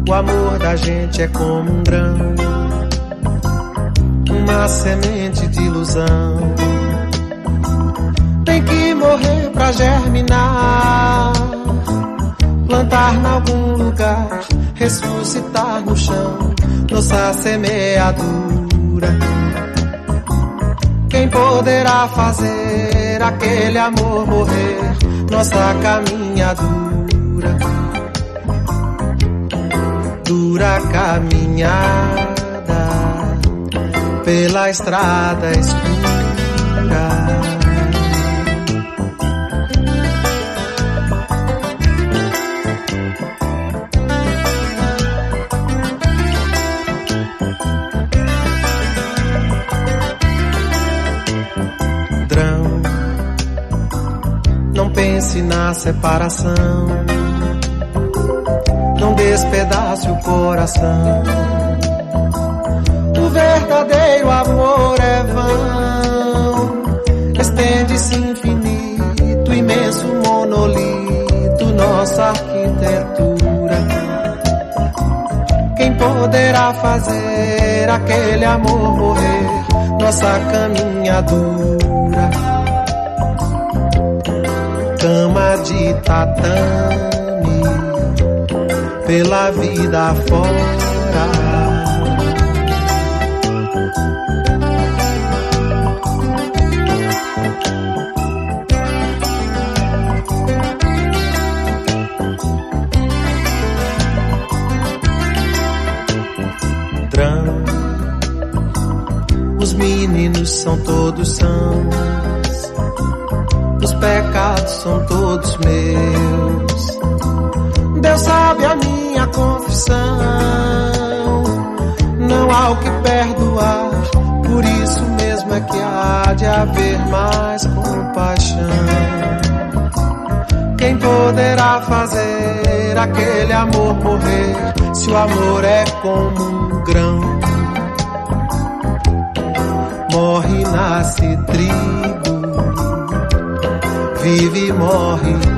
O amor da gente é como um grão, uma semente de ilusão. Tem que morrer pra germinar, plantar em algum lugar, ressuscitar no chão, nossa semeadura. Quem poderá fazer aquele amor morrer, nossa caminhadura? Dura caminhada pela estrada escura. Drão, não pense na separação, não despedace o coração. O verdadeiro amor é vão, estende-se infinito, imenso monolito, nossa arquitetura. Quem poderá fazer aquele amor morrer, nossa caminhadura? Cama de tatame pela vida fora. Drão, os meninos são todos sãos, os pecados são todos meus. Deus sabe a minha confissão, não há o que perdoar, por isso mesmo é que há de haver mais compaixão. Quem poderá fazer aquele amor morrer, se o amor é como um grão? Morre, nasce trigo, vive e morre